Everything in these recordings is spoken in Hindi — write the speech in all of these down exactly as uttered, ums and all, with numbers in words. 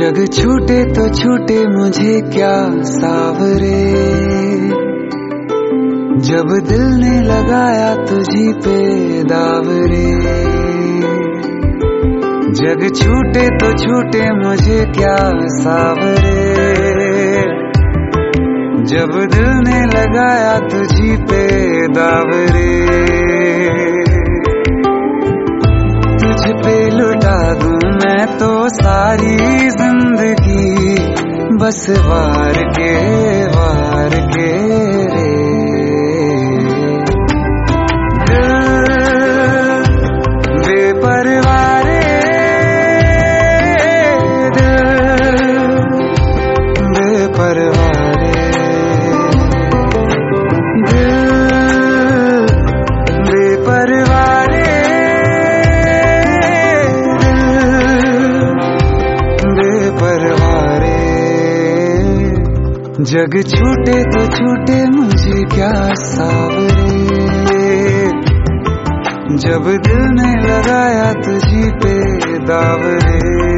जग छूटे तो छूटे मुझे क्या सावरे, जब दिल ने लगाया तुझी पे दावरे। जग छूटे तो छूटे मुझे क्या सावरे, जब दिल ने लगाया तुझी पे दावरे। तुझ पे लुटा दूं मैं तो सारी जिंदगी, बस वार के वार के रे। दिल बेपरवाह रे, दिल बेपरवाह रे, दिल बेपरवाह रे, जग छूटे तो छूटे मुझे क्या सावरे, जब दिल ने लगाया तुझी पे दावरे।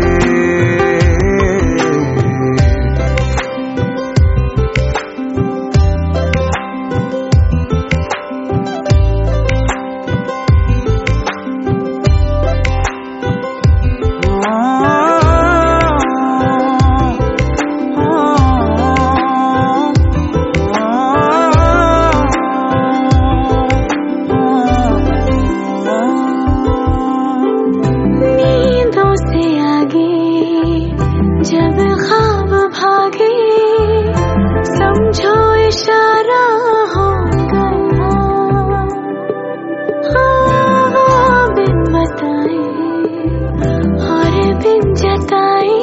जब ख्वाब भागे समझो इशारा हो गया, हाँ बिन बताए और बिन जताए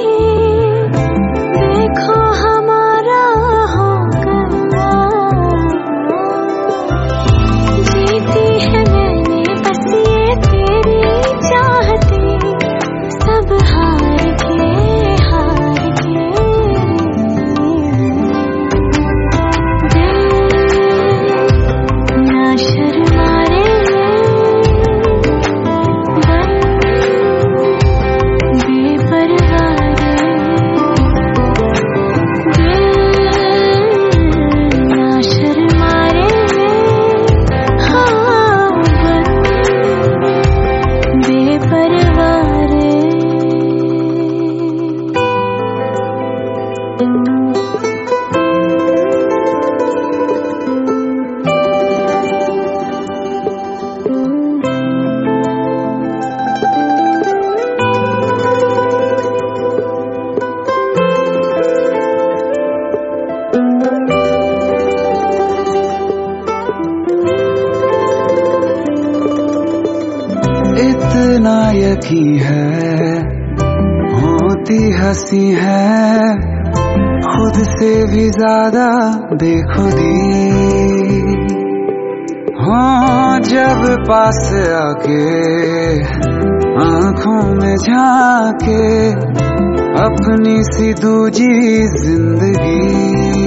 देखो हमारा हो गया। जीती है मैंने बस ये तेरी चाहते, सब हार के इतना यकीन है होती हंसी है, खुद से भी ज्यादा बेखुदी। हाँ जब पास आके आंखों में झांके अपनी सी दूजी जिंदगी,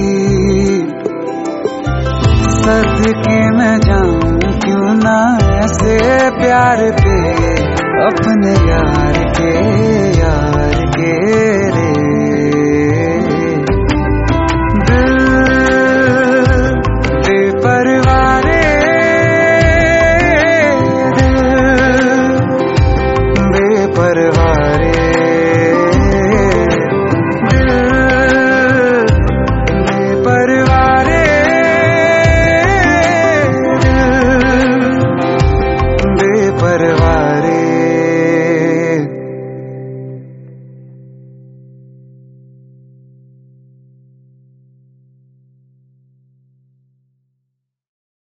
सदके मैं जाऊं क्यों ना ऐसे प्यार पे अपने यार के यार के रे। दिल बेपरवाह रे, दिल बेपरवाह रे, दिल बेपरवाह रे, दिल बेपरवाह।